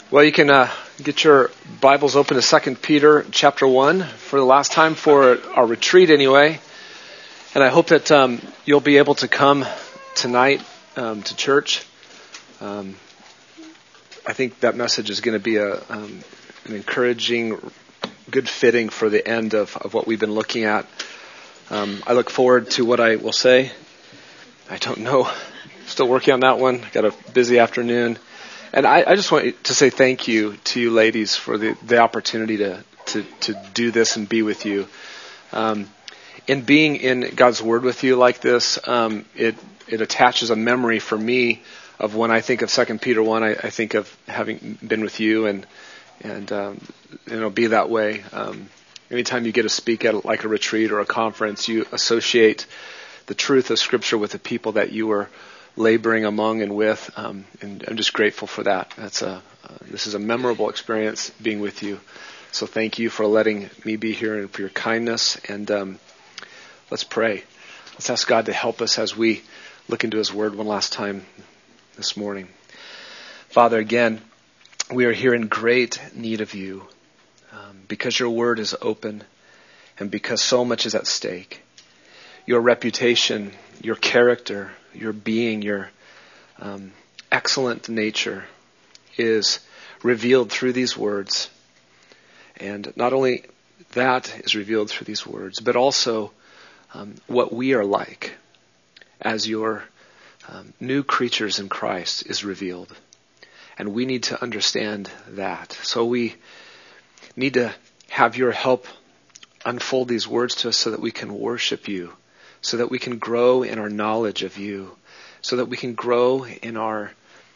Well, you can get your Bibles open to 2 Peter chapter 1 for the last time for our retreat anyway. And I hope that you'll be able to come tonight to church. I think that message is going to be an encouraging, good fitting for the end of what we've been looking at. I look forward to what I will say. I don't know. Still working on that one. Got a busy afternoon. And I just want to say thank you to you ladies for the opportunity to do this and be with you. In being in God's Word with you like this, it attaches a memory for me of when I think of 2 Peter 1, I think of having been with you and be that way. Anytime you get to speak at like a retreat or a conference, you associate the truth of Scripture with the people that you were laboring among and with, and I'm just grateful for that. This is a memorable experience being with you. So thank you for letting me be here and for your kindness. And let's pray. Let's ask God to help us as we look into His Word one last time this morning. Father, again, we are here in great need of you because your Word is open and because so much is at stake. Your reputation, your character, your being, your excellent nature is revealed through these words. And not only that is revealed through these words, but also what we are like as your new creatures in Christ is revealed. And we need to understand that. So we need to have your help unfold these words to us so that we can worship you, so that we can grow in our knowledge of you, so that we can grow in our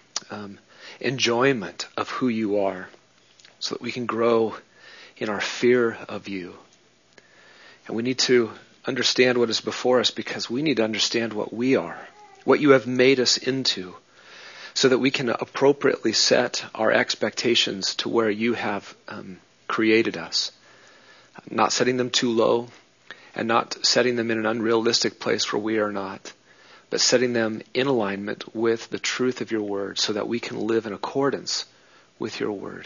enjoyment of who you are, so that we can grow in our fear of you. And we need to understand what is before us because we need to understand what we are, what you have made us into, so that we can appropriately set our expectations to where you have created us, not setting them too low, and not setting them in an unrealistic place where we are not, but setting them in alignment with the truth of your word so that we can live in accordance with your word.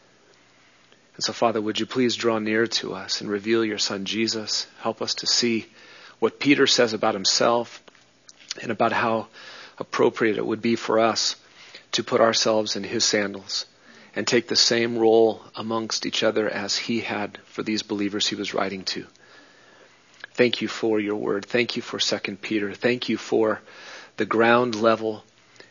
And so, Father, would you please draw near to us and reveal your Son Jesus? Help us to see what Peter says about himself and about how appropriate it would be for us to put ourselves in his sandals and take the same role amongst each other as he had for these believers he was writing to. Thank you for your word. Thank you for 2 Peter. Thank you for the ground level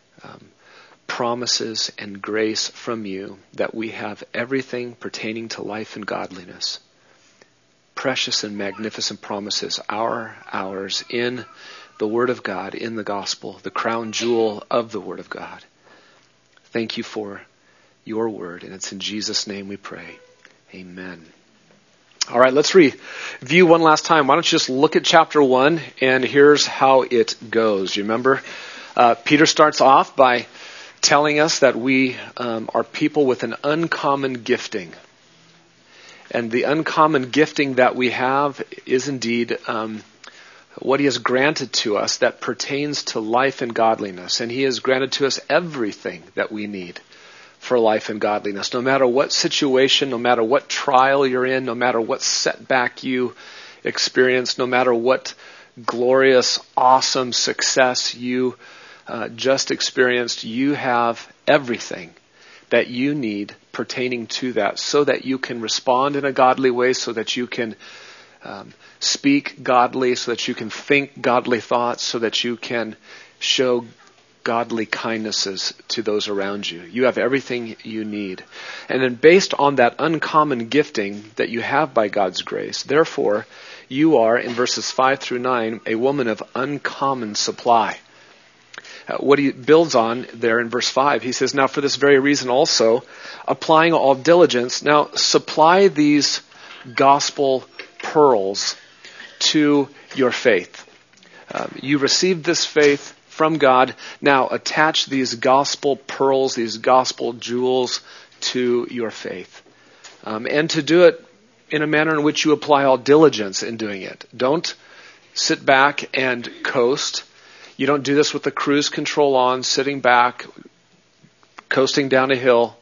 promises and grace from you that we have everything pertaining to life and godliness. Precious and magnificent promises are ours in the Word of God, in the gospel, the crown jewel of the Word of God. Thank you for your word, and it's in Jesus' name we pray. Amen. All right, let's review one last time. Why don't you just look at chapter 1, and here's how it goes. You remember, Peter starts off by telling us that we are people with an uncommon gifting. And the uncommon gifting that we have is indeed what he has granted to us that pertains to life and godliness. And he has granted to us everything that we need for life and godliness. No matter what situation, no matter what trial you're in, no matter what setback you experience, no matter what glorious, awesome success you just experienced, you have everything that you need pertaining to that so that you can respond in a godly way, so that you can speak godly, so that you can think godly thoughts, so that you can show godly kindnesses to those around you. You have everything you need. And then based on that uncommon gifting that you have by God's grace, therefore, you are, in verses 5 through 9, a woman of uncommon supply. What he builds on there in verse 5, he says, now for this very reason also, applying all diligence, now supply these gospel pearls to your faith. You received this faith from God. Now attach these gospel pearls, these gospel jewels to your faith. And to do it in a manner in which you apply all diligence in doing it. Don't sit back and coast. You don't do this with the cruise control on, sitting back, coasting down a hill,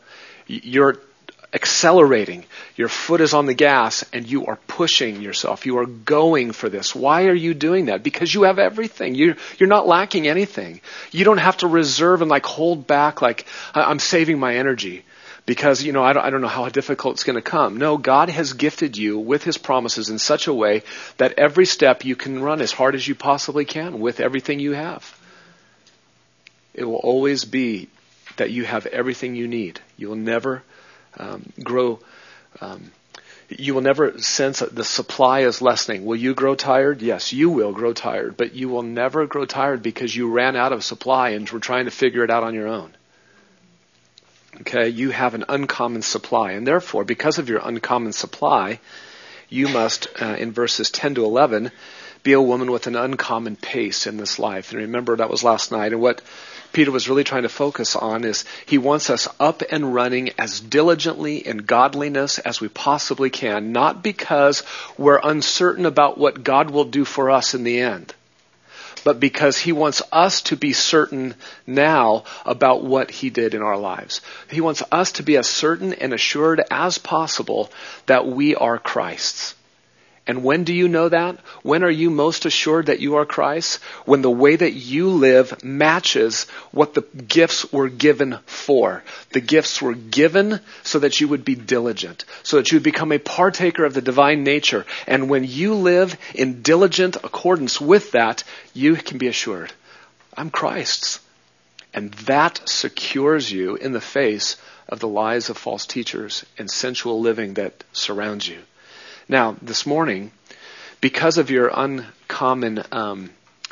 You're accelerating. Your foot is on the gas and you are pushing yourself. You are going for this. Why are you doing that? Because you have everything. You're not lacking anything. You don't have to reserve and hold back I'm saving my energy because, I don't know how difficult it's going to come. No, God has gifted you with his promises in such a way that every step you can run as hard as you possibly can with everything you have. It will always be that you have everything you need. You will never grow. You will never sense that the supply is lessening. Will you grow tired? Yes, you will grow tired, but you will never grow tired because you ran out of supply and were trying to figure it out on your own. Okay, you have an uncommon supply, and therefore, because of your uncommon supply, you must, in verses 10 to 11, be a woman with an uncommon pace in this life. And remember, that was last night, and what Peter was really trying to focus on is he wants us up and running as diligently in godliness as we possibly can, not because we're uncertain about what God will do for us in the end, but because he wants us to be certain now about what he did in our lives. He wants us to be as certain and assured as possible that we are Christ's. And when do you know that? When are you most assured that you are Christ? When the way that you live matches what the gifts were given for. The gifts were given so that you would be diligent, so that you would become a partaker of the divine nature. And when you live in diligent accordance with that, you can be assured, I'm Christ's. And that secures you in the face of the lies of false teachers and sensual living that surrounds you. Now, this morning, because of your uncommon uncommon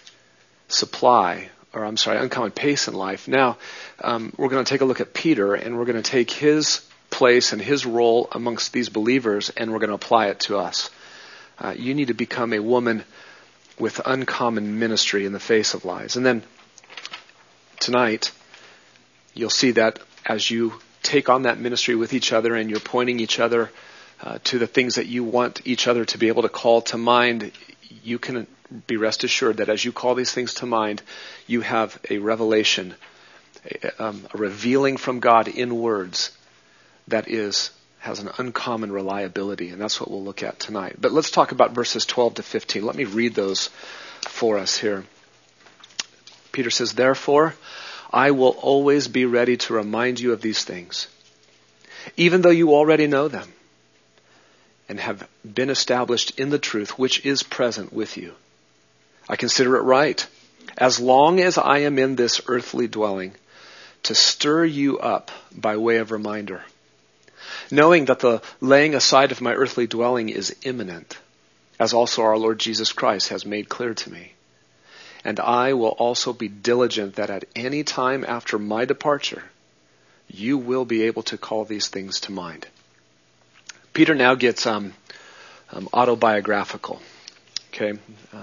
pace in life, now we're going to take a look at Peter, and we're going to take his place and his role amongst these believers, and we're going to apply it to us. You need to become a woman with uncommon ministry in the face of lies. And then tonight, you'll see that as you take on that ministry with each other and you're pointing each other to the things that you want each other to be able to call to mind, you can be rest assured that as you call these things to mind, you have a revelation, a revealing from God in words that has an uncommon reliability, and that's what we'll look at tonight. But let's talk about verses 12 to 15. Let me read those for us here. Peter says, "Therefore, I will always be ready to remind you of these things, even though you already know them, and have been established in the truth which is present with you. I consider it right, as long as I am in this earthly dwelling, to stir you up by way of reminder, knowing that the laying aside of my earthly dwelling is imminent, as also our Lord Jesus Christ has made clear to me. And I will also be diligent that at any time after my departure, you will be able to call these things to mind." Peter now gets autobiographical. Okay,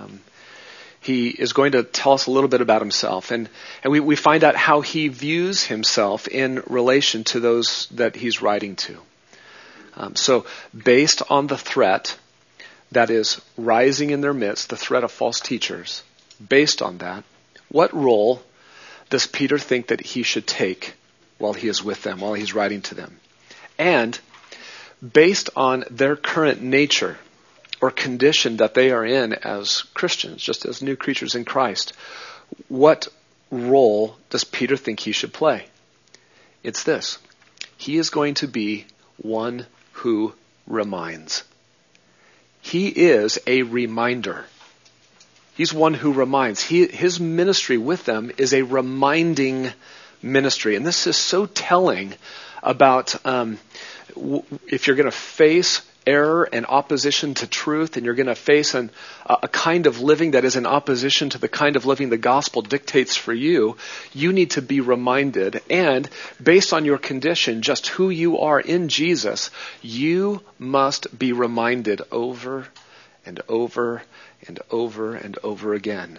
he is going to tell us a little bit about himself, and we find out how he views himself in relation to those that he's writing to. So, based on the threat that is rising in their midst, the threat of false teachers, based on that, what role does Peter think that he should take while he is with them, while he's writing to them? And based on their current nature or condition that they are in as Christians, just as new creatures in Christ, what role does Peter think he should play? It's this. He is going to be one who reminds. He is a reminder. He's one who reminds. His ministry with them is a reminding ministry. And this is so telling about if you're going to face error and opposition to truth, and you're going to face a kind of living that is in opposition to the kind of living the gospel dictates for you, you need to be reminded. And based on your condition, just who you are in Jesus, you must be reminded over and over and over and over again.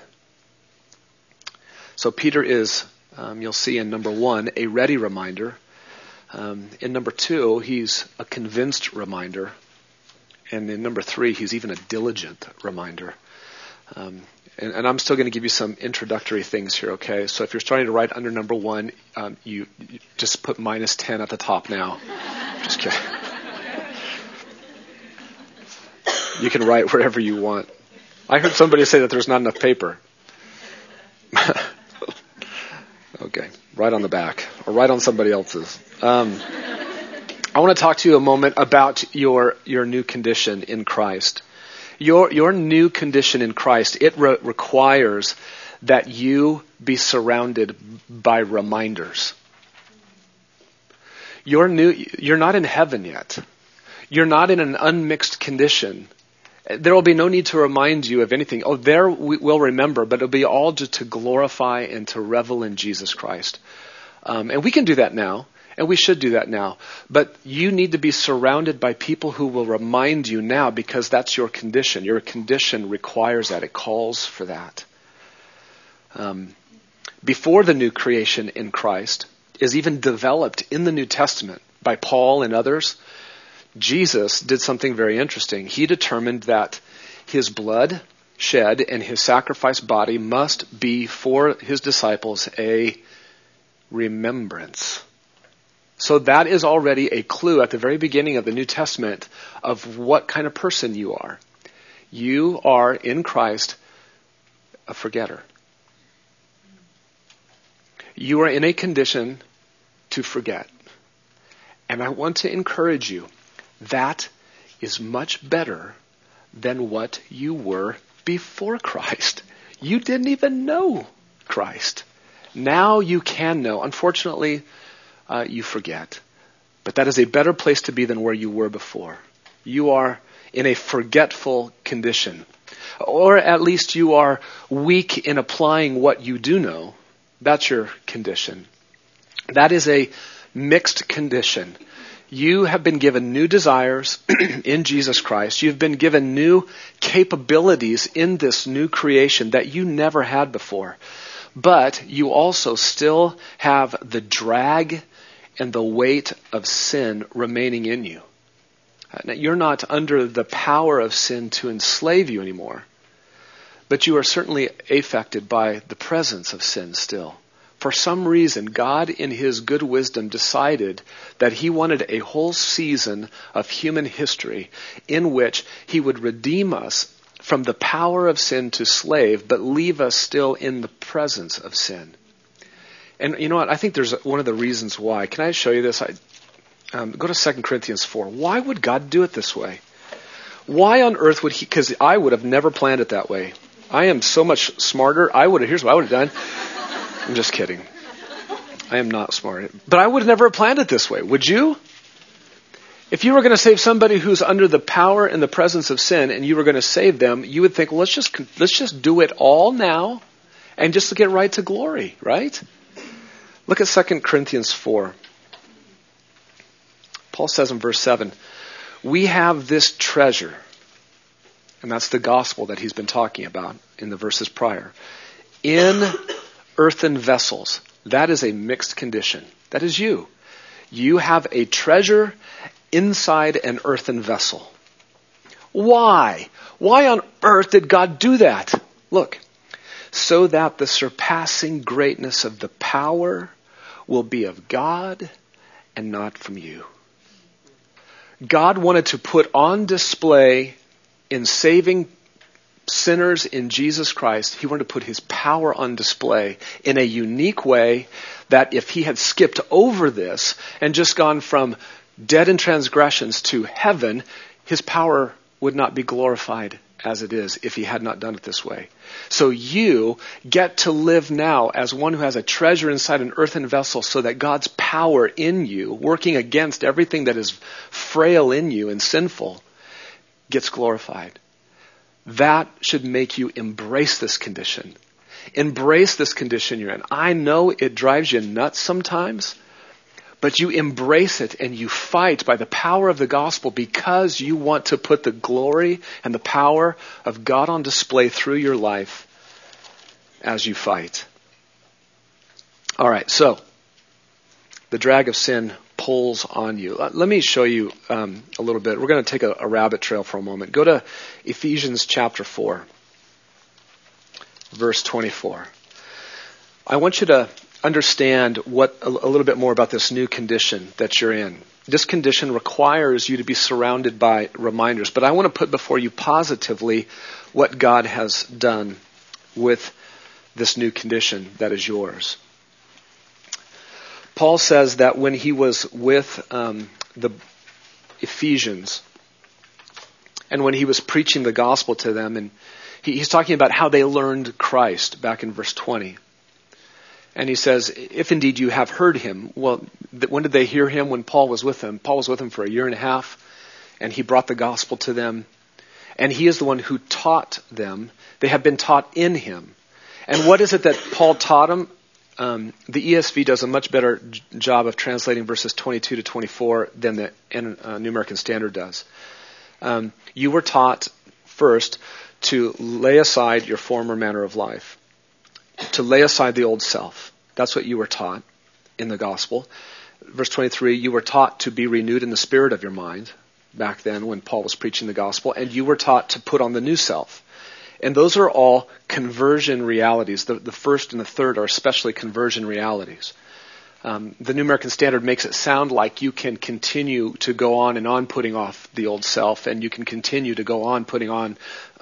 So Peter is, you'll see in number 1, a ready reminder. In number 2, he's a convinced reminder. And in number 3, he's even a diligent reminder. And I'm still going to give you some introductory things here, okay? So if you're starting to write under number 1, you just put -10 at the top now. Just kidding. You can write wherever you want. I heard somebody say that there's not enough paper. Okay, write on the back or write on somebody else's. I want to talk to you a moment about your new condition in Christ. Your new condition in Christ, it requires that you be surrounded by reminders. You're not in heaven yet. You're not in an unmixed condition. There will be no need to remind you of anything. Oh, there we will remember, but it'll be all just to glorify and to revel in Jesus Christ. And we can do that now, and we should do that now. But you need to be surrounded by people who will remind you now, because that's your condition. Your condition requires that. It calls for that. Before the new creation in Christ is even developed in the New Testament by Paul and others, Jesus did something very interesting. He determined that his blood shed and his sacrifice body must be for his disciples a remembrance. So that is already a clue at the very beginning of the New Testament of what kind of person you are. You are in Christ a forgetter. You are in a condition to forget. And I want to encourage you, that is much better than what you were before Christ. You didn't even know Christ. Now you can know. Unfortunately, you forget. But that is a better place to be than where you were before. You are in a forgetful condition. Or at least you are weak in applying what you do know. That's your condition. That is a mixed condition. You have been given new desires in Jesus Christ. You've been given new capabilities in this new creation that you never had before. But you also still have the drag and the weight of sin remaining in you. Now, you're not under the power of sin to enslave you anymore. But you are certainly affected by the presence of sin still. For some reason, God in his good wisdom decided that he wanted a whole season of human history in which he would redeem us from the power of sin to slave, but leave us still in the presence of sin. And you know what? I think there's one of the reasons why. Can I show you this? Go to 2 Corinthians 4. Why would God do it this way? Why on earth would he? Because I would have never planned it that way. I am so much smarter. Here's what I would have done. I'm just kidding. I am not smart. But I would never have planned it this way. Would you? If you were going to save somebody who's under the power and the presence of sin, and you were going to save them, you would think, well, let's just do it all now and just get right to glory, right? Look at 2 Corinthians 4. Paul says in verse 7, we have this treasure, and that's the gospel that he's been talking about in the verses prior, in earthen vessels. That is a mixed condition. That is you. You have a treasure inside an earthen vessel. Why? Why on earth did God do that? Look, so that the surpassing greatness of the power will be of God and not from you. God wanted to put on display in saving sinners in Jesus Christ, he wanted to put his power on display in a unique way that if he had skipped over this and just gone from dead in transgressions to heaven, his power would not be glorified as it is if he had not done it this way. So you get to live now as one who has a treasure inside an earthen vessel so that God's power in you, working against everything that is frail in you and sinful, gets glorified. That should make you embrace this condition. Embrace this condition you're in. I know it drives you nuts sometimes, but you embrace it and you fight by the power of the gospel because you want to put the glory and the power of God on display through your life as you fight. All right, so the drag of sin pulls on you. Let me show you a little bit. We're going to take a rabbit trail for a moment. Go to Ephesians chapter 4. verse 24. I want you to understand a little bit more about this new condition that you're in. This condition requires you to be surrounded by reminders, but I want to put before you positively what God has done with this new condition that is yours. Paul says that when he was with the Ephesians, and when he was preaching the gospel to them, and he's talking about how they learned Christ back in verse 20. And he says, if indeed you have heard him. Well, when did they hear him? When Paul was with them. Paul was with them for 1.5 years, and he brought the gospel to them. And he is the one who taught them. They have been taught in him. And what is it that Paul taught them? The ESV does a much better job of translating verses 22 to 24 than the New American Standard does. You were taught first to lay aside your former manner of life, to lay aside the old self. That's what you were taught in the gospel. Verse 23, you were taught to be renewed in the spirit of your mind, back then when Paul was preaching the gospel, and you were taught to put on the new self. And those are all conversion realities. The first and the third are especially conversion realities. The New American Standard makes it sound like you can continue to go on and on putting off the old self, and you can continue to go on putting on,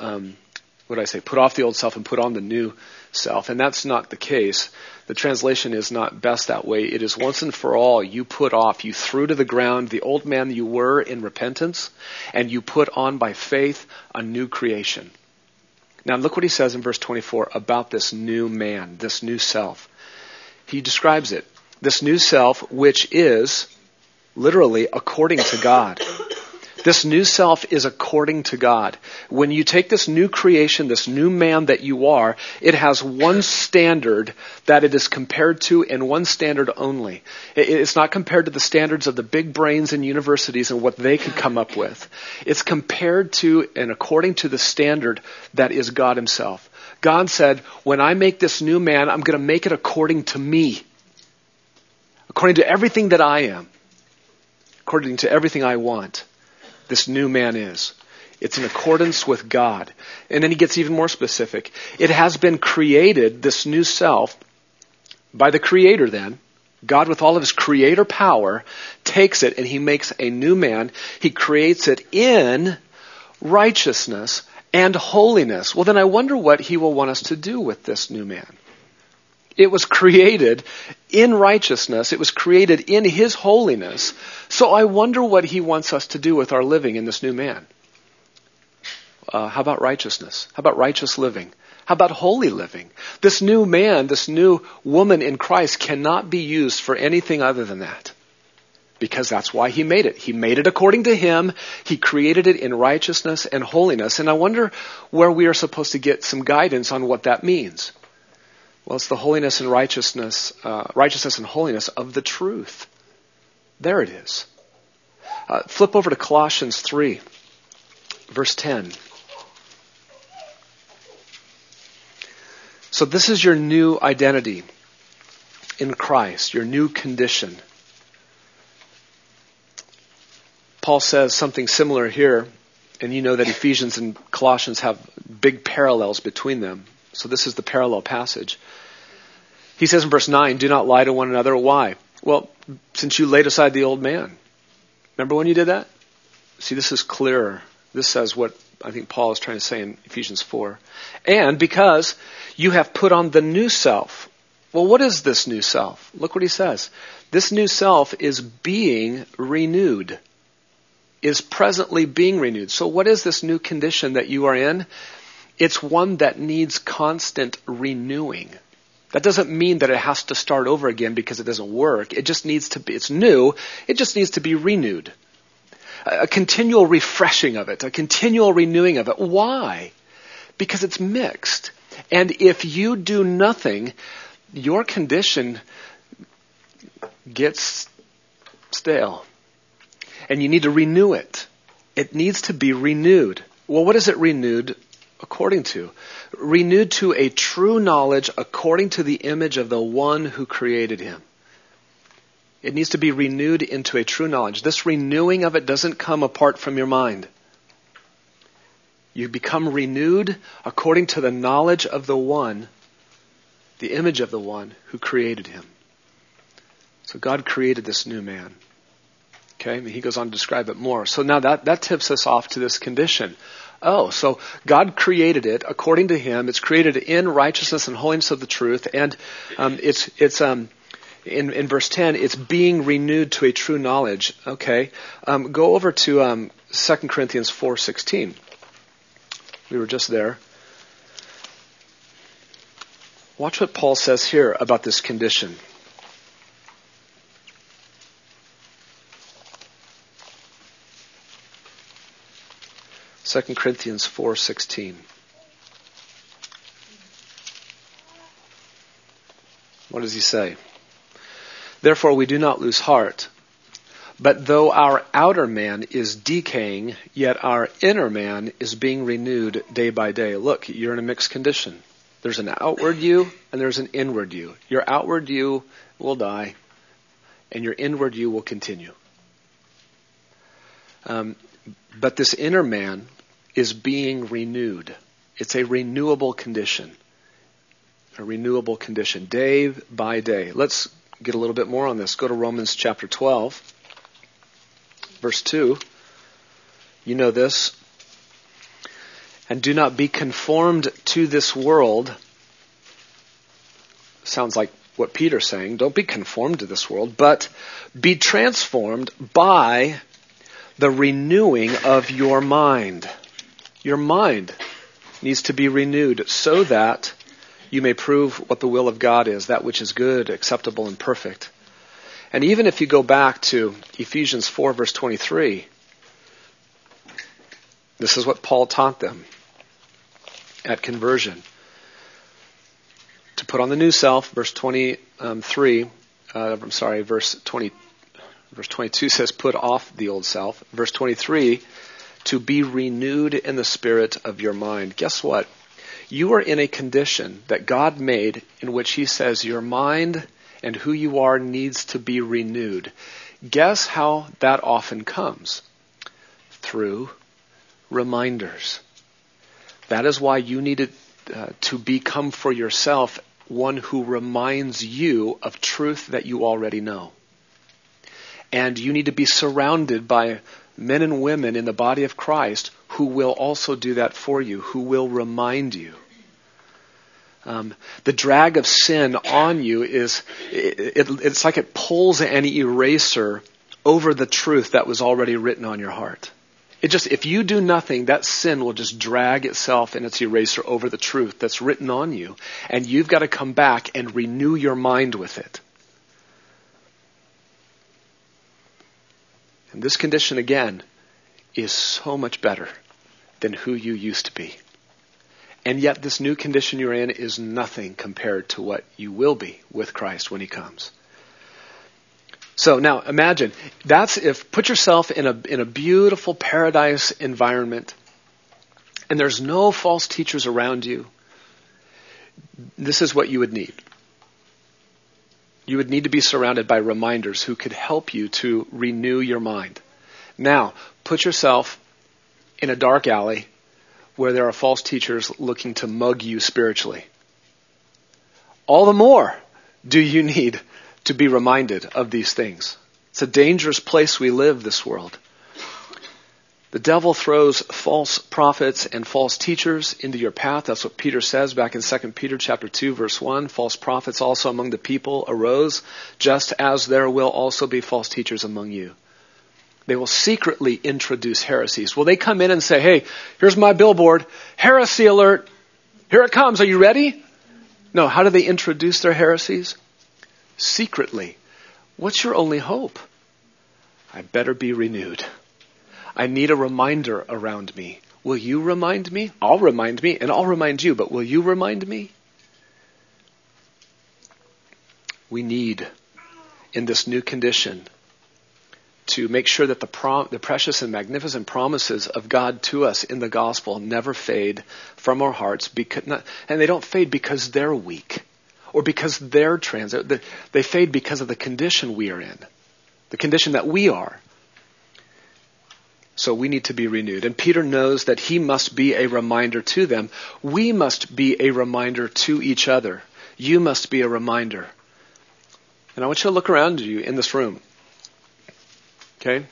put off the old self and put on the new self. And that's not the case. The translation is not best that way. It is once and for all, you put off, you threw to the ground the old man you were in repentance, and you put on by faith a new creation. Now look what he says in verse 24 about this new man, this new self. He describes it. This new self, which is literally according to God. This new self is according to God. When you take this new creation, this new man that you are, it has one standard that it is compared to, and one standard only. It's not compared to the standards of the big brains in universities and what they could come up with. It's compared to and according to the standard that is God himself. God said, when I make this new man, I'm going to make it according to me. According to everything that I am. According to everything I want. This new man is. It's in accordance with God. And then he gets even more specific. It has been created, this new self, by the Creator then. God with all of his creator power takes it and he makes a new man. He creates it in righteousness and holiness. Well, then I wonder what he will want us to do with this new man. It was created in righteousness. It was created in his holiness. So I wonder what he wants us to do with our living in this new man. How about righteousness? How about righteous living? How about holy living? This new man, this new woman in Christ cannot be used for anything other than that. Because that's why he made it. He made it according to him. He created it in righteousness and holiness. And I wonder where we are supposed to get some guidance on what that means. Well, it's the holiness and righteousness and holiness of the truth. There it is. Flip over to Colossians 3, verse 10. So this is your new identity in Christ, your new condition. Paul says something similar here, and you know that Ephesians and Colossians have big parallels between them. So this is the parallel passage. He says in verse 9, do not lie to one another. Why? Well, since you laid aside the old man. Remember when you did that? See, this is clearer. This says what I think Paul is trying to say in Ephesians 4. And because you have put on the new self. Well, what is this new self? Look what he says. This new self is being renewed. Is presently being renewed. So what is this new condition that you are in? It's one that needs constant renewing. That doesn't mean that it has to start over again because it doesn't work. It just needs to be, it's new, it just needs to be renewed. A continual refreshing of it, a continual renewing of it. Why? Because it's mixed. And if you do nothing, your condition gets stale. And you need to renew it. It needs to be renewed. Well, what is it renewed according to? Renewed to a true knowledge according to the image of the one who created him. It needs to be renewed into a true knowledge. This renewing of it doesn't come apart from your mind. You become renewed according to the knowledge of the one, the image of the one who created him. So God created this new man. Okay, and he goes on to describe it more. So now that tips us off to this condition. Oh, so God created it according to him. It's created in righteousness and holiness of the truth. And it's in verse 10, it's being renewed to a true knowledge. Okay, go over to 2 Corinthians 4:16. We were just there. Watch what Paul says here about this condition. Second Corinthians 4:16. What does he say? Therefore we do not lose heart, but though our outer man is decaying, yet our inner man is being renewed day by day. Look, you're in a mixed condition. There's an outward you and there's an inward you. Your outward you will die and your inward you will continue. But this inner man is being renewed. It's a renewable condition. A renewable condition, day by day. Let's get a little bit more on this. Go to Romans chapter 12, verse 2. You know this. And do not be conformed to this world. Sounds like what Peter's saying. Don't be conformed to this world, but be transformed by the renewing of your mind. Your mind needs to be renewed so that you may prove what the will of God is, that which is good, acceptable, and perfect. And even if you go back to Ephesians 4, verse 23, this is what Paul taught them at conversion. To put on the new self, verse 22 says, put off the old self. Verse 23, to be renewed in the spirit of your mind. Guess what? You are in a condition that God made in which he says your mind and who you are needs to be renewed. Guess how that often comes? Through reminders. That is why you needed to become for yourself one who reminds you of truth that you already know. And you need to be surrounded by men and women in the body of Christ who will also do that for you, who will remind you. The drag of sin on you it's like it pulls an eraser over the truth that was already written on your heart. If you do nothing, that sin will just drag itself and its eraser over the truth that's written on you. And you've got to come back and renew your mind with it. And this condition, again, is so much better than who you used to be. And yet this new condition you're in is nothing compared to what you will be with Christ when he comes. So now imagine, put yourself in a beautiful paradise environment and there's no false teachers around you. This is what you would need. You would need to be surrounded by reminders who could help you to renew your mind. Now, put yourself in a dark alley where there are false teachers looking to mug you spiritually. All the more do you need to be reminded of these things. It's a dangerous place we live, this world. The devil throws false prophets and false teachers into your path. That's what Peter says back in 2 Peter chapter 2, verse 1. False prophets also among the people arose, just as there will also be false teachers among you. They will secretly introduce heresies. Will they come in and say, hey, here's my billboard, heresy alert, here it comes, are you ready? No, how do they introduce their heresies? Secretly. What's your only hope? I better be renewed. I need a reminder around me. Will you remind me? I'll remind me, and I'll remind you, but will you remind me? We need, in this new condition, to make sure that the precious and magnificent promises of God to us in the gospel never fade from our hearts, and they don't fade because they're weak or because they're they fade because of the condition we are in, the condition that we are. So we need to be renewed. And Peter knows that he must be a reminder to them. We must be a reminder to each other. You must be a reminder. And I want you to look around you in this room. Okay?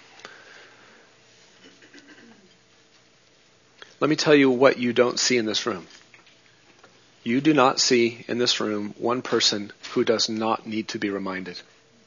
Let me tell you what you don't see in this room. You do not see in this room one person who does not need to be reminded.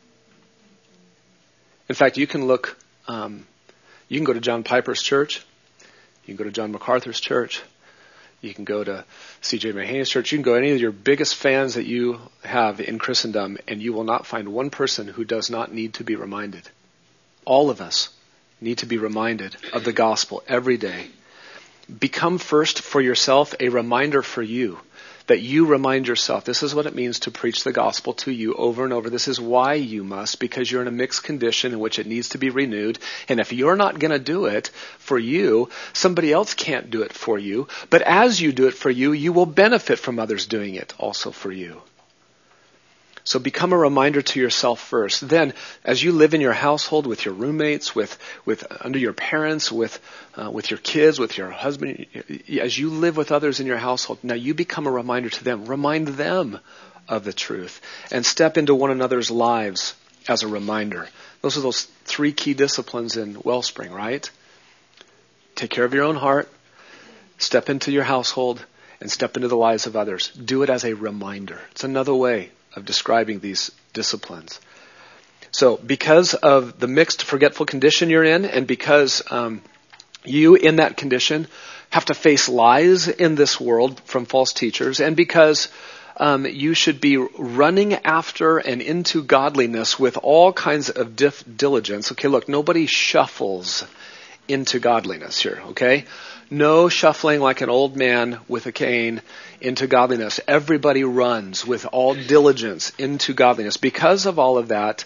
In fact, you can look, you can go to John Piper's church. You can go to John MacArthur's church. You can go to C.J. Mahaney's church. You can go to any of your biggest fans that you have in Christendom, and you will not find one person who does not need to be reminded. All of us need to be reminded of the gospel every day. Become first for yourself a reminder for you, that you remind yourself, this is what it means to preach the gospel to you over and over. This is why you must, because you're in a mixed condition in which it needs to be renewed. And if you're not going to do it for you, somebody else can't do it for you. But as you do it for you, you will benefit from others doing it also for you. So become a reminder to yourself first. Then, as you live in your household with your roommates, with under your parents, with your kids, with your husband, as you live with others in your household, now you become a reminder to them. Remind them of the truth and step into one another's lives as a reminder. Those are those 3 key disciplines in Wellspring, right? Take care of your own heart, step into your household, and step into the lives of others. Do it as a reminder. It's another way of describing these disciplines. So because of the mixed, forgetful condition you're in, and because you in that condition have to face lies in this world from false teachers, and because you should be running after and into godliness with all kinds of diligence. Okay, look, nobody shuffles into godliness here, okay? No shuffling like an old man with a cane into godliness. Everybody runs with all diligence into godliness. Because of all of that,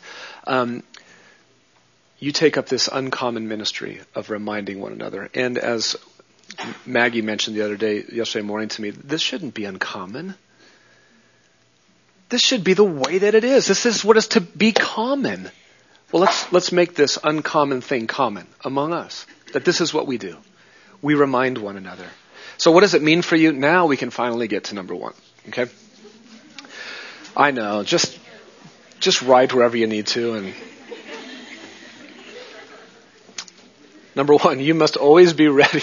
you take up this uncommon ministry of reminding one another. And as Maggie mentioned yesterday morning to me, this shouldn't be uncommon. This should be the way that it is. This is what is to be common. Well, let's make this uncommon thing common among us. That this is what we do. We remind one another. So what does it mean for you? Now we can finally get to number 1. Okay? I know. Just write wherever you need to. And number 1, you must always be ready.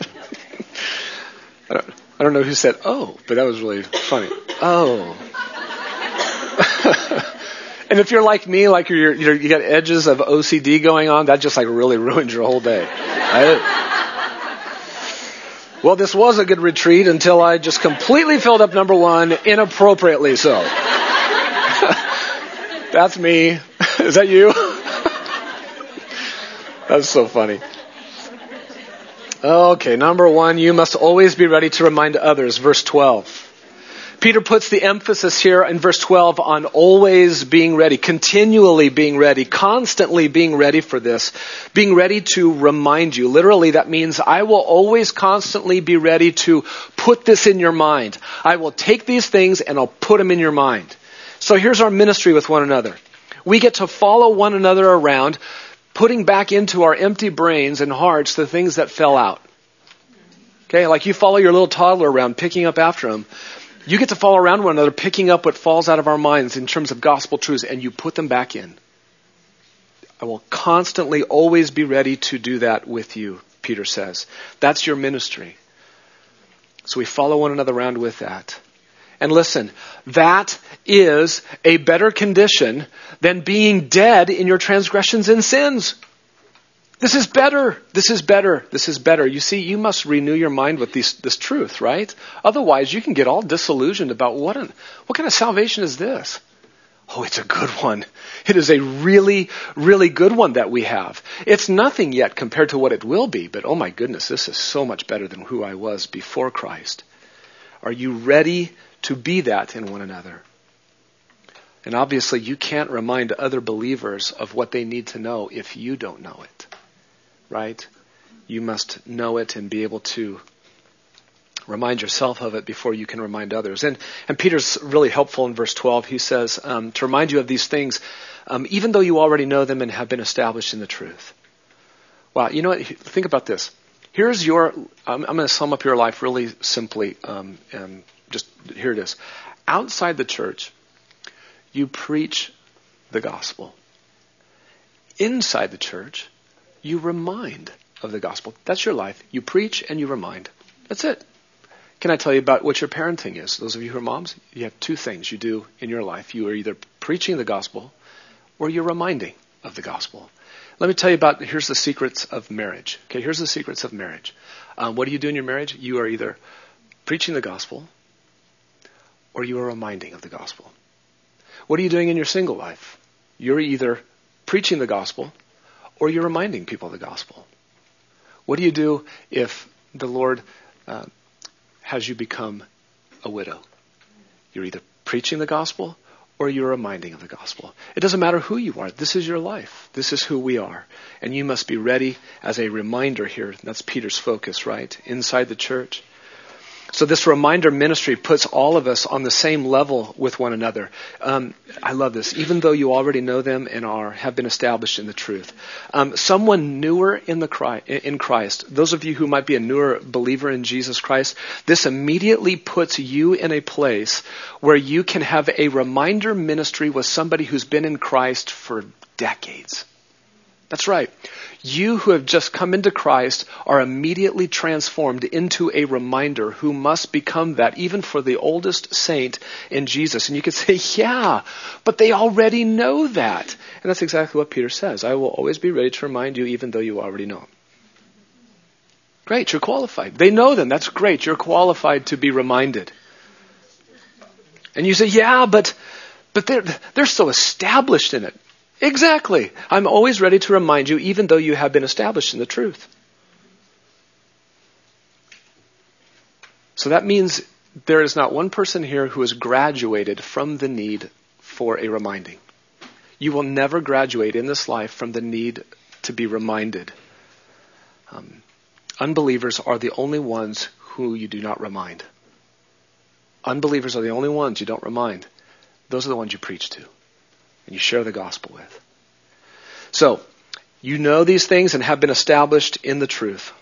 I don't know who said, oh, but that was really funny. Oh. And if you're like me, like you got edges of OCD going on, that just like really ruins your whole day. Right? Well, this was a good retreat until I just completely filled up number 1 inappropriately so. That's me. Is that you? That's so funny. Okay, number 1, you must always be ready to remind others. Verse 12. Peter puts the emphasis here in verse 12 on always being ready, continually being ready, constantly being ready for this, being ready to remind you. Literally, that means I will always constantly be ready to put this in your mind. I will take these things and I'll put them in your mind. So here's our ministry with one another. We get to follow one another around, putting back into our empty brains and hearts the things that fell out. Okay, like you follow your little toddler around, picking up after him. You get to follow around one another, picking up what falls out of our minds in terms of gospel truths, and you put them back in. I will constantly always be ready to do that with you, Peter says. That's your ministry. So we follow one another around with that. And listen, that is a better condition than being dead in your transgressions and sins. This is better. This is better. This is better. You see, you must renew your mind with this truth, right? Otherwise, you can get all disillusioned about what kind of salvation is this? Oh, it's a good one. It is a really, really good one that we have. It's nothing yet compared to what it will be, but oh my goodness, this is so much better than who I was before Christ. Are you ready to be that in one another? And obviously, you can't remind other believers of what they need to know if you don't know it. Right? You must know it and be able to remind yourself of it before you can remind others. And Peter's really helpful in verse 12. He says, to remind you of these things, even though you already know them and have been established in the truth. Wow, you know what? Think about this. Here's I'm going to sum up your life really simply, and just here it is. Outside the church, you preach the gospel. Inside the church, you remind of the gospel. That's your life. You preach and you remind. That's it. Can I tell you about what your parenting is? Those of you who are moms, you have two things you do in your life. You are either preaching the gospel or you're reminding of the gospel. Let me tell you about, here's the secrets of marriage. Okay, here's the secrets of marriage. What do you do in your marriage? You are either preaching the gospel or you are reminding of the gospel. What are you doing in your single life? You're either preaching the gospel or you're reminding people of the gospel. What do you do if the Lord has you become a widow? You're either preaching the gospel or you're reminding of the gospel. It doesn't matter who you are. This is your life. This is who we are. And you must be ready as a reminder here. That's Peter's focus, right? Inside the church. So this reminder ministry puts all of us on the same level with one another. I love this. Even though you already know them and have been established in the truth. Someone newer in Christ, those of you who might be a newer believer in Jesus Christ, this immediately puts you in a place where you can have a reminder ministry with somebody who's been in Christ for decades. That's right. You who have just come into Christ are immediately transformed into a reminder who must become that even for the oldest saint in Jesus. And you could say, yeah, but they already know that. And that's exactly what Peter says. I will always be ready to remind you even though you already know. Great, you're qualified. They know them. That's great. You're qualified to be reminded. And you say, yeah, but they're so established in it. Exactly. I'm always ready to remind you even though you have been established in the truth. So that means there is not one person here who has graduated from the need for a reminding. You will never graduate in this life from the need to be reminded. Unbelievers are the only ones who you do not remind. Unbelievers are the only ones you don't remind. Those are the ones you preach to and you share the gospel with. So, you know these things and have been established in the truth.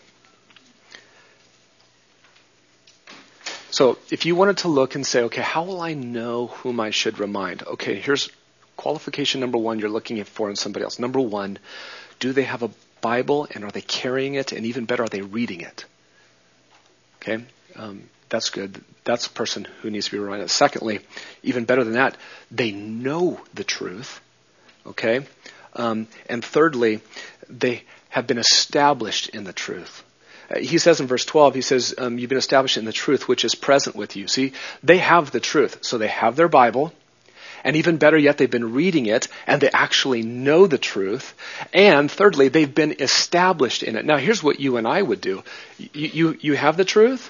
So, if you wanted to look and say, okay, how will I know whom I should remind? Okay, here's qualification number one you're looking for in somebody else. Number one, do they have a Bible and are they carrying it? And even better, are they reading it? Okay, that's good. That's a person who needs to be reminded. Secondly, even better than that, they know the truth. Okay? And thirdly, they have been established in the truth. He says in verse 12, he says, you've been established in the truth which is present with you. See, they have the truth. So they have their Bible. And even better yet, they've been reading it and they actually know the truth. And thirdly, they've been established in it. Now, here's what you and I would do. You have the truth.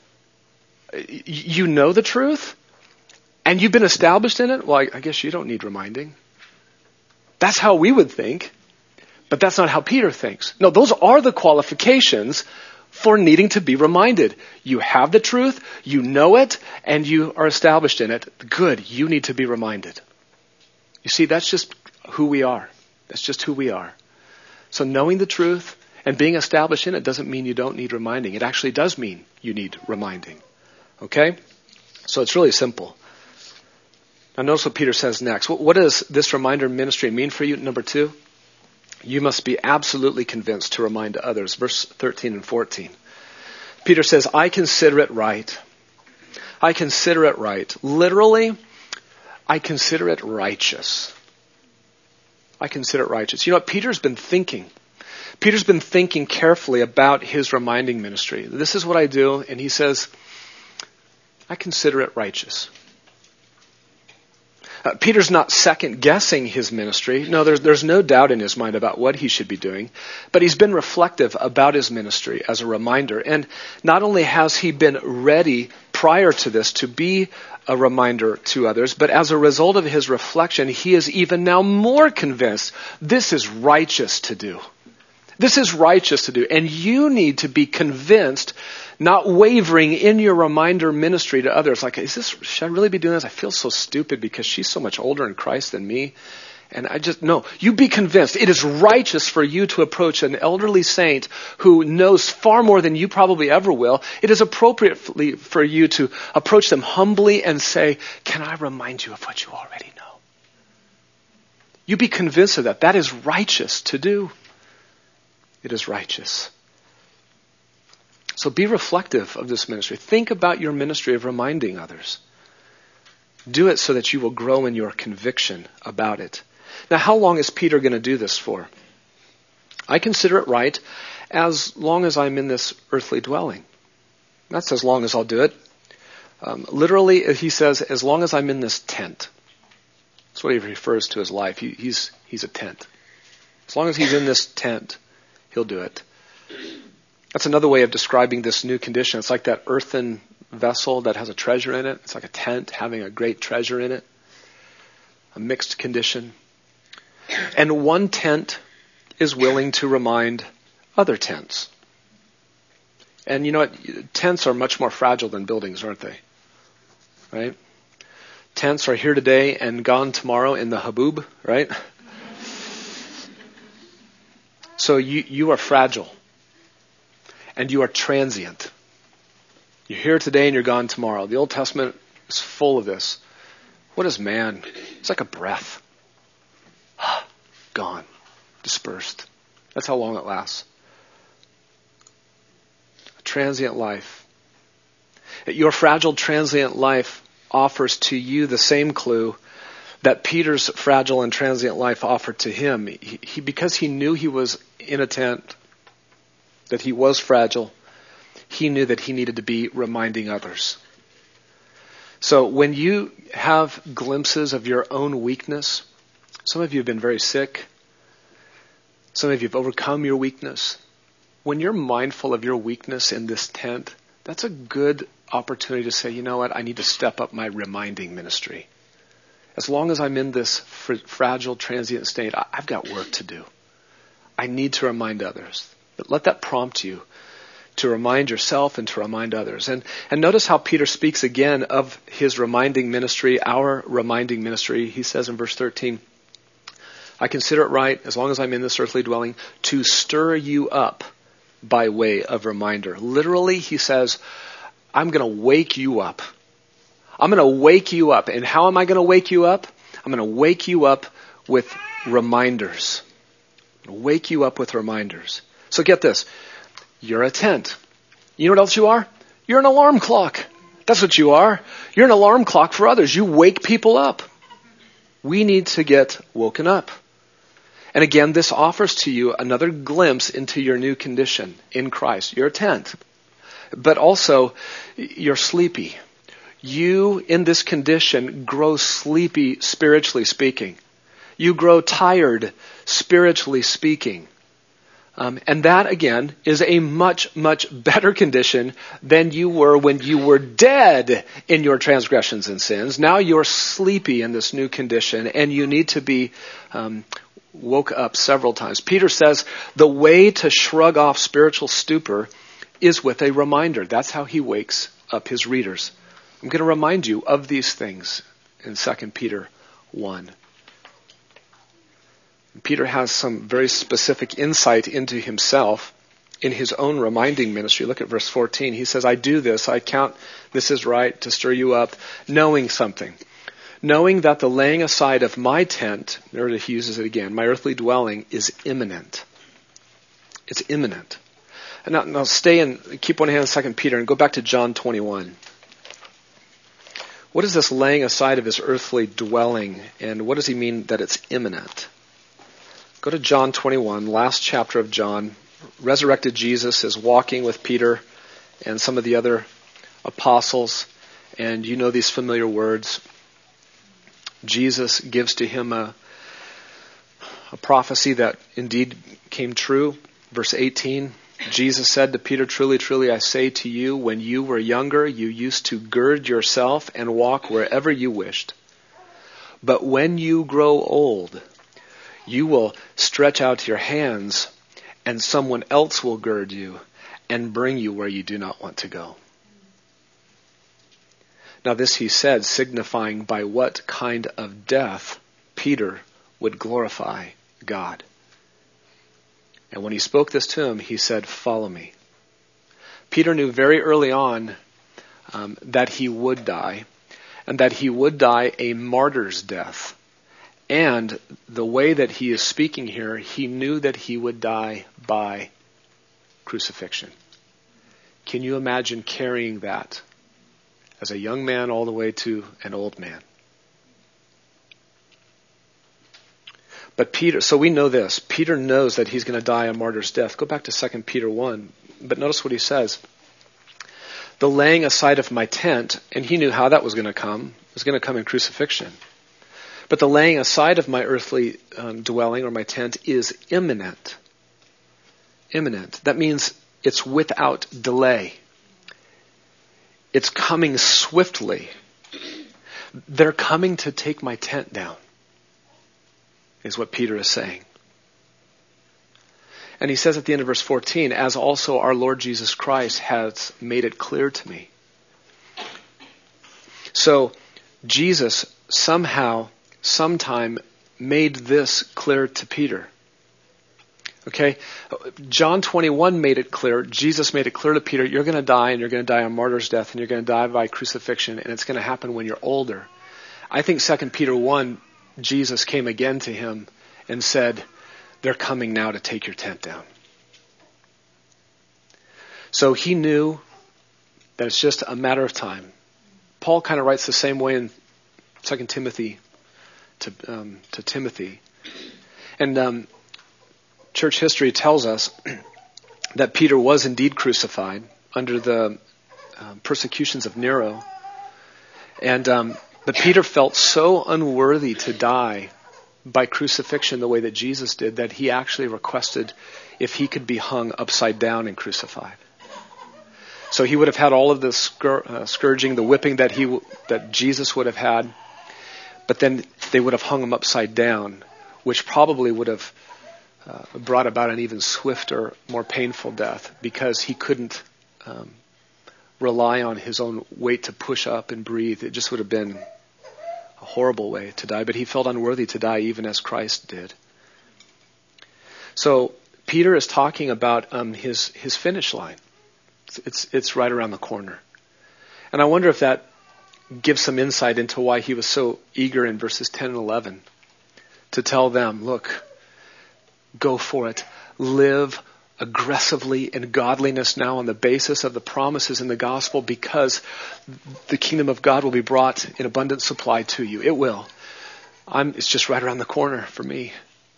You know the truth. And you've been established in it. Well, I guess you don't need reminding. That's how we would think. But that's not how Peter thinks. No, those are the qualifications for needing to be reminded. You have the truth, you know it, and you are established in it. Good, you need to be reminded. You see, that's just who we are. That's just who we are. So knowing the truth and being established in it doesn't mean you don't need reminding. It actually does mean you need reminding. Okay? So it's really simple. Now notice what Peter says next. What does this reminder ministry mean for you? Number 2. You must be absolutely convinced to remind others. Verse 13 and 14. Peter says, I consider it right. I consider it right. Literally, I consider it righteous. I consider it righteous. You know what? Peter's been thinking. Peter's been thinking carefully about his reminding ministry. This is what I do. And he says, I consider it righteous. Peter's not second-guessing his ministry. No, there's no doubt in his mind about what he should be doing. But he's been reflective about his ministry as a reminder. And not only has he been ready prior to this to be a reminder to others, but as a result of his reflection, he is even now more convinced this is righteous to do. This is righteous to do. And you need to be convinced, not wavering in your reminder ministry to others. Like, should I really be doing this? I feel so stupid because she's so much older in Christ than me. And you be convinced. It is righteous for you to approach an elderly saint who knows far more than you probably ever will. It is appropriate for you to approach them humbly and say, can I remind you of what you already know? You be convinced of that. That is righteous to do. It is righteous. So be reflective of this ministry. Think about your ministry of reminding others. Do it so that you will grow in your conviction about it. Now, how long is Peter going to do this for? I consider it right as long as I'm in this earthly dwelling. That's as long as I'll do it. Literally, he says, as long as I'm in this tent. That's what he refers to his life. He's a tent. As long as he's in this tent, he'll do it. That's another way of describing this new condition. It's like that earthen vessel that has a treasure in it. It's like a tent having a great treasure in it. A mixed condition. And one tent is willing to remind other tents. And you know what? Tents are much more fragile than buildings, aren't they? Right? Tents are here today and gone tomorrow in the haboob, right? So you are fragile. And you are transient. You're here today and you're gone tomorrow. The Old Testament is full of this. What is man? It's like a breath. Gone. Dispersed. That's how long it lasts. A transient life. Your fragile, transient life offers to you the same clue that Peter's fragile and transient life offered to him. Because he knew he was in a tent, that he was fragile, he knew that he needed to be reminding others. So when you have glimpses of your own weakness, some of you have been very sick, some of you have overcome your weakness. When you're mindful of your weakness in this tent, that's a good opportunity to say, you know what, I need to step up my reminding ministry. As long as I'm in this fragile, transient state, I've got work to do. I need to remind others. But let that prompt you to remind yourself and to remind others. And notice how Peter speaks again of his reminding ministry, our reminding ministry. He says in verse 13, I consider it right, as long as I'm in this earthly dwelling, to stir you up by way of reminder. Literally, he says, I'm going to wake you up. I'm going to wake you up. And how am I going to wake you up? I'm going to wake you up with reminders. I'm going to wake you up with reminders. So get this. You're a tent. You know what else you are? You're an alarm clock. That's what you are. You're an alarm clock for others. You wake people up. We need to get woken up. And again, this offers to you another glimpse into your new condition in Christ. You're a tent. But also, you're sleepy. You, in this condition, grow sleepy spiritually speaking. You grow tired spiritually speaking. And that, again, is a much, much better condition than you were when you were dead in your transgressions and sins. Now you're sleepy in this new condition, and you need to be woke up several times. Peter says the way to shrug off spiritual stupor is with a reminder. That's how he wakes up his readers. I'm going to remind you of these things in 2 Peter 1. Peter has some very specific insight into himself in his own reminding ministry. Look at verse 14. He says, I do this, I count this is right to stir you up, knowing something. Knowing that the laying aside of my tent, there he uses it again, my earthly dwelling, is imminent. It's imminent. And now stay and keep one hand in 2 Peter and go back to John 21. What is this laying aside of his earthly dwelling, and what does he mean that it's imminent? Go to John 21, last chapter of John. Resurrected Jesus is walking with Peter and some of the other apostles, and you know these familiar words. Jesus gives to him a prophecy that indeed came true. Verse 18, Jesus said to Peter, truly, truly, I say to you, when you were younger, you used to gird yourself and walk wherever you wished. But when you grow old, you will stretch out your hands, and someone else will gird you and bring you where you do not want to go. Now this he said, signifying by what kind of death Peter would glorify God. And when he spoke this to him, he said, "Follow me." Peter knew very early on that he would die, and that he would die a martyr's death. And the way that he is speaking here, he knew that he would die by crucifixion. Can you imagine carrying that as a young man all the way to an old man? But Peter, so we know this. Peter knows that he's going to die a martyr's death. Go back to 2 Peter 1. But notice what he says. The laying aside of my tent, and he knew how that was going to come. It was going to come in crucifixion. But the laying aside of my earthly dwelling or my tent is imminent. Imminent. That means it's without delay. It's coming swiftly. They're coming to take my tent down, is what Peter is saying. And he says at the end of verse 14, as also our Lord Jesus Christ has made it clear to me. So Jesus somehow, sometime made this clear to Peter. Okay? John 21 made it clear. Jesus made it clear to Peter, you're going to die, and you're going to die a martyr's death, and you're going to die by crucifixion, and it's going to happen when you're older. I think 2 Peter 1, Jesus came again to him and said, they're coming now to take your tent down. So he knew that it's just a matter of time. Paul kind of writes the same way in 2 Timothy to Timothy. And church history tells us that Peter was indeed crucified under the persecutions of Nero. But Peter felt so unworthy to die by crucifixion the way that Jesus did that he actually requested if he could be hung upside down and crucified. So he would have had all of the scourging, the whipping that Jesus would have had, but then they would have hung him upside down, which probably would have brought about an even swifter, more painful death because he couldn't rely on his own weight to push up and breathe. It just would have been a horrible way to die, but he felt unworthy to die even as Christ did. So Peter is talking about his finish line. It's right around the corner. And I wonder if that gives some insight into why he was so eager in verses 10 and 11 to tell them, look, go for it. Live aggressively in godliness now on the basis of the promises in the gospel, because the kingdom of God will be brought in abundant supply to you. It will. It's just right around the corner for me.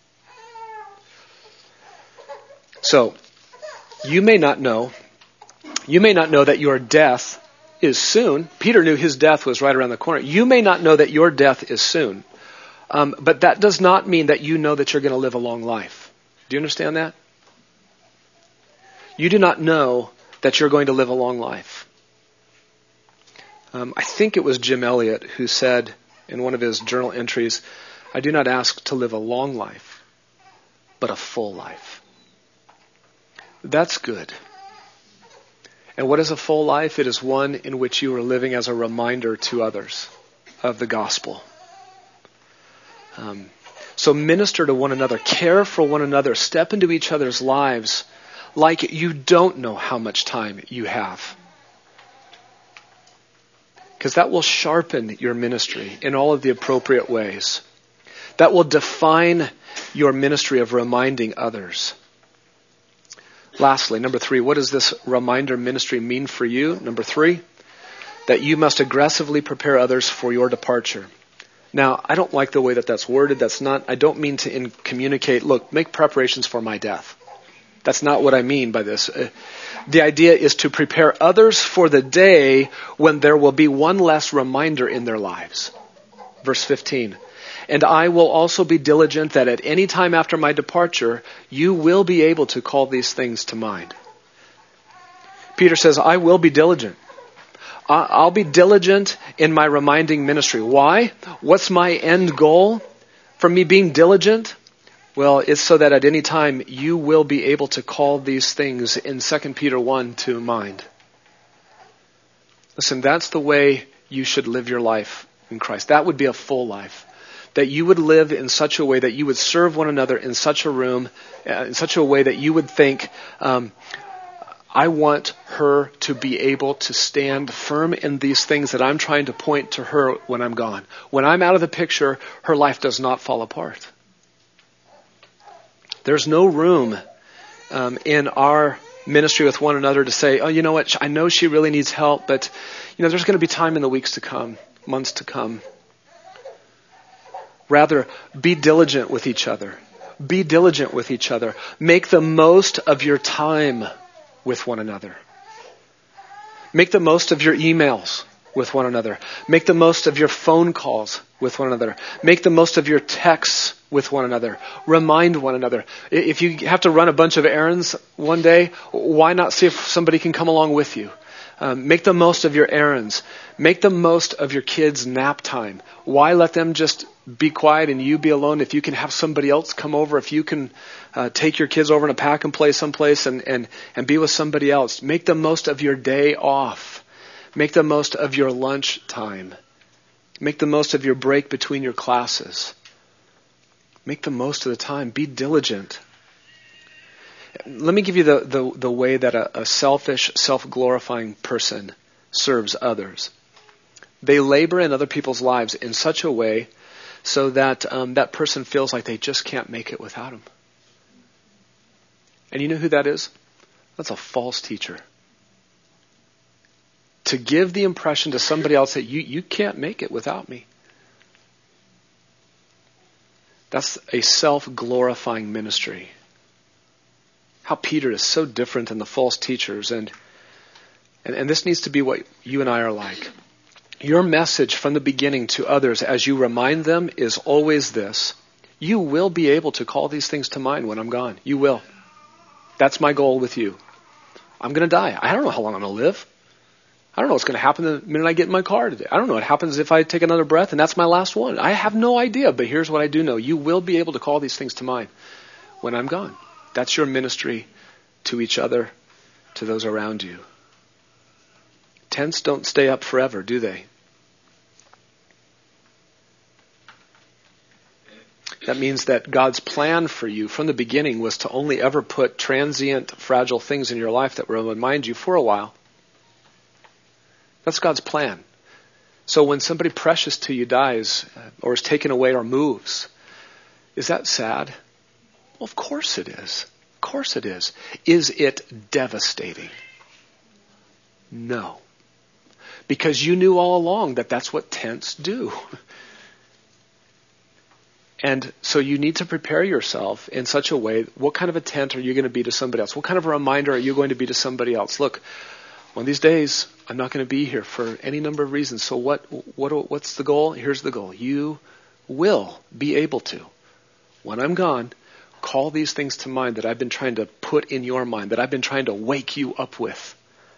So, you may not know that your death is soon. Peter knew his death was right around the corner. You may not know that your death is soon. But that does not mean that you know that you're going to live a long life. Do you understand that? You do not know that you're going to live a long life. I think it was Jim Elliot who said in one of his journal entries, I do not ask to live a long life, but a full life. That's good. And what is a full life? It is one in which you are living as a reminder to others of the gospel. So minister to one another, care for one another, step into each other's lives like you don't know how much time you have. Because that will sharpen your ministry in all of the appropriate ways. That will define your ministry of reminding others. Lastly, number 3, what does this reminder ministry mean for you? Number 3, that you must aggressively prepare others for your departure. Now, I don't like the way that that's worded. I don't mean to communicate, look, make preparations for my death. That's not what I mean by this. The idea is to prepare others for the day when there will be one less reminder in their lives. Verse 15. And I will also be diligent that at any time after my departure, you will be able to call these things to mind. Peter says, I will be diligent. I'll be diligent in my reminding ministry. Why? What's my end goal for me being diligent? Well, it's so that at any time you will be able to call these things in 2 Peter 1 to mind. Listen, that's the way you should live your life in Christ. That would be a full life. that you would live in such a way that you would serve one another in such a room, in such a way that you would think, I want her to be able to stand firm in these things that I'm trying to point to her when I'm gone. When I'm out of the picture, her life does not fall apart. There's no room in our ministry with one another to say, oh, you know what, I know she really needs help, but there's going to be time in the weeks to come, months to come. Rather, be diligent with each other. Be diligent with each other. Make the most of your time with one another. Make the most of your emails with one another. Make the most of your phone calls with one another. Make the most of your texts with one another. Remind one another. If you have to run a bunch of errands one day, why not see if somebody can come along with you? Make the most of your errands. Make the most of your kids' nap time. Why let them just be quiet and you be alone if you can have somebody else come over, if you can take your kids over in a pack and play someplace and be with somebody else. Make the most of your day off. Make the most of your lunch time. Make the most of your break between your classes. Make the most of the time. Be diligent. Let me give you the way that a selfish, self-glorifying person serves others. They labor in other people's lives in such a way so that that person feels like they just can't make it without him. And you know who that is? That's a false teacher. To give the impression to somebody else that you can't make it without me. That's a self-glorifying ministry. How Peter is so different than the false teachers. And this needs to be what you and I are like. Your message from the beginning to others as you remind them is always this. You will be able to call these things to mind when I'm gone. You will. That's my goal with you. I'm going to die. I don't know how long I'm going to live. I don't know what's going to happen the minute I get in my car today. I don't know what happens if I take another breath and that's my last one. I have no idea, but here's what I do know. You will be able to call these things to mind when I'm gone. That's your ministry to each other, to those around you. Tents don't stay up forever, do they? That means that God's plan for you from the beginning was to only ever put transient, fragile things in your life that will remind you for a while. That's God's plan. So when somebody precious to you dies or is taken away or moves, is that sad? Well, of course it is. Of course it is. Is it devastating? No. Because you knew all along that that's what tents do. And so you need to prepare yourself in such a way. What kind of a tent are you going to be to somebody else? What kind of a reminder are you going to be to somebody else? Look, one of these days, I'm not going to be here for any number of reasons. So what's the goal? Here's the goal. You will be able to, when I'm gone, call these things to mind that I've been trying to put in your mind, that I've been trying to wake you up with.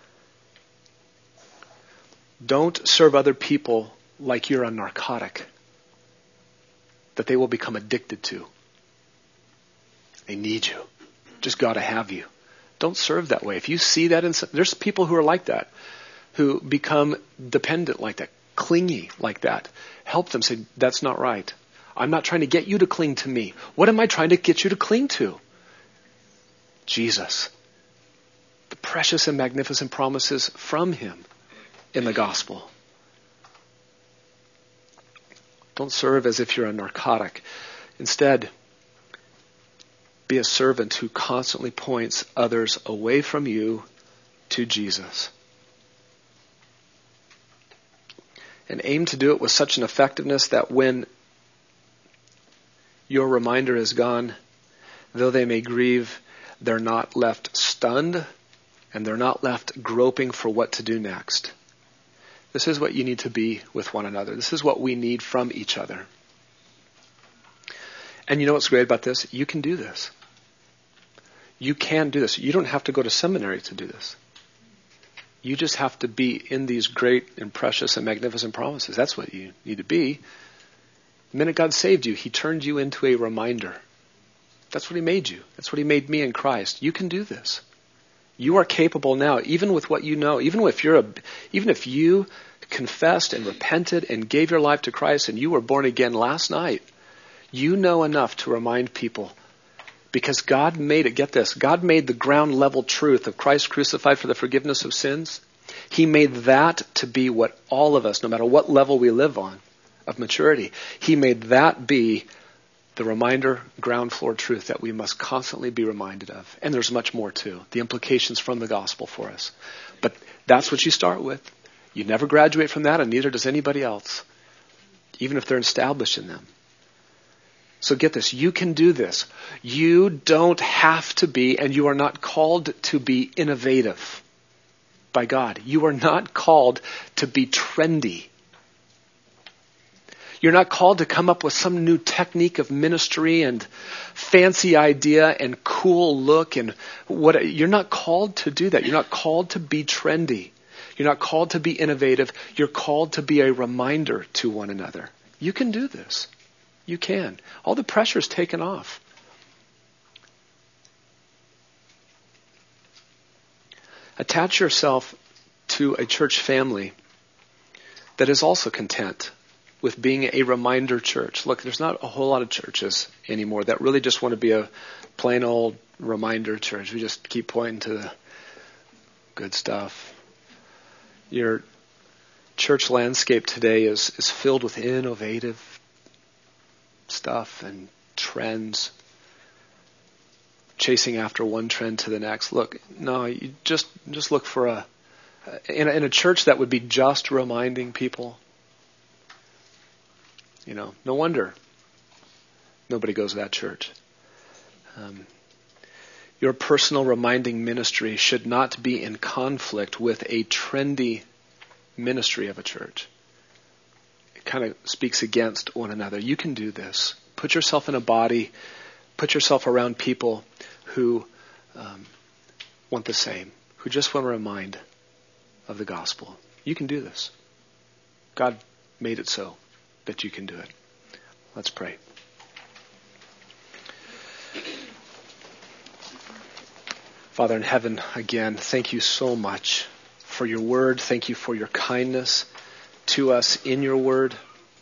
Don't serve other people like you're a narcotic that they will become addicted to. They need you. Just got to have you. Don't serve that way. If you see that, there's people who are like that, who become dependent like that, clingy like that. Help them say, that's not right. I'm not trying to get you to cling to me. What am I trying to get you to cling to? Jesus. The precious and magnificent promises from him in the gospel. Don't serve as if you're a narcotic. Instead, be a servant who constantly points others away from you to Jesus. And aim to do it with such an effectiveness that when your reminder is gone, though they may grieve, they're not left stunned and they're not left groping for what to do next. This is what you need to be with one another. This is what we need from each other. And you know what's great about this? You can do this. You can do this. You don't have to go to seminary to do this. You just have to be in these great and precious and magnificent promises. That's what you need to be. The minute God saved you, he turned you into a reminder. That's what he made you. That's what he made me in Christ. You can do this. You are capable now, even with what you know, even if you confessed and repented and gave your life to Christ and you were born again last night, you know enough to remind people. Because God made it, get this, God made the ground level truth of Christ crucified for the forgiveness of sins. He made that to be what all of us, no matter what level we live on of maturity, He made that be the reminder, ground floor truth that we must constantly be reminded of. And there's much more too, the implications from the gospel for us. But that's what you start with. You never graduate from that, and neither does anybody else, even if they're established in them. So get this, you can do this. You don't have to be, and you are not called to be innovative by God. You are not called to be trendy. You're not called to come up with some new technique of ministry and fancy idea and cool look and what. You're not called to do that. You're not called to be trendy. You're not called to be innovative. You're called to be a reminder to one another. You can do this. You can. All the pressure's taken off. Attach yourself to a church family that is also content with being a reminder church. Look, there's not a whole lot of churches anymore that really just want to be a plain old reminder church. We just keep pointing to the good stuff. Your church landscape today is filled with innovative stuff and trends, chasing after one trend to the next. Look, no, you just look for in a church that would be just reminding people. No wonder nobody goes to that church. Your personal reminding ministry should not be in conflict with a trendy ministry of a church. It kind of speaks against one another. You can do this. Put yourself in a body. Put yourself around people who want the same, who just want to remind of the gospel. You can do this. God made it so that you can do it. Let's pray. Father in heaven, again, thank you so much for your word. Thank you for your kindness to us in your word.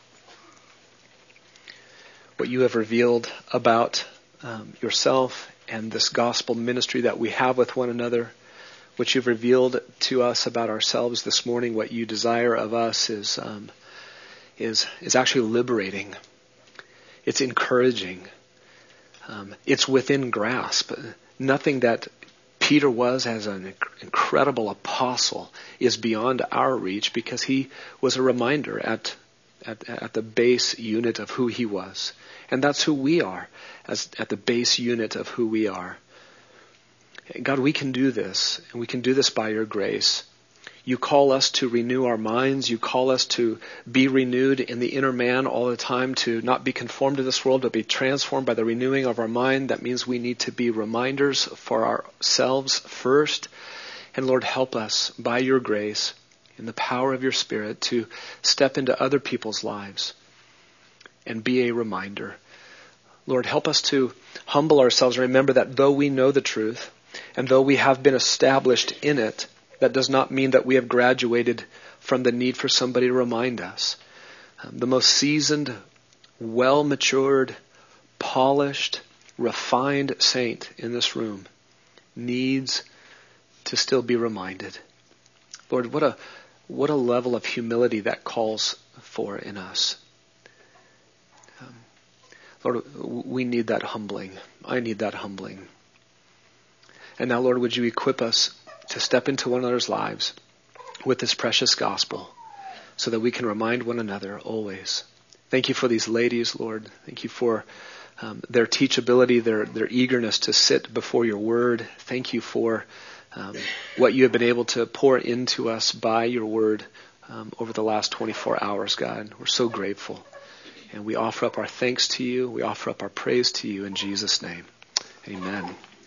What you have revealed about yourself and this gospel ministry that we have with one another. What you've revealed to us about ourselves this morning, what you desire of us is actually liberating. It's encouraging. It's within grasp. Nothing that Peter was as an incredible apostle is beyond our reach because he was a reminder at the base unit of who he was. And that's who we are, at the base unit of who we are. God, we can do this, and we can do this by your grace. You call us to renew our minds. You call us to be renewed in the inner man all the time, to not be conformed to this world, but be transformed by the renewing of our mind. That means we need to be reminders for ourselves first. And Lord, help us by your grace, in the power of your Spirit, to step into other people's lives and be a reminder. Lord, help us to humble ourselves and remember that though we know the truth, and though we have been established in it, that does not mean that we have graduated from the need for somebody to remind us. The most seasoned, well-matured, polished, refined saint in this room needs to still be reminded. Lord, what a level of humility that calls for in us. Lord, we need that humbling. I need that humbling. And now, Lord, would you equip us to step into one another's lives with this precious gospel so that we can remind one another always. Thank you for these ladies, Lord. Thank you for their teachability, their eagerness to sit before your word. Thank you for what you have been able to pour into us by your word over the last 24 hours, God. We're so grateful. And we offer up our thanks to you. We offer up our praise to you in Jesus' name. Amen.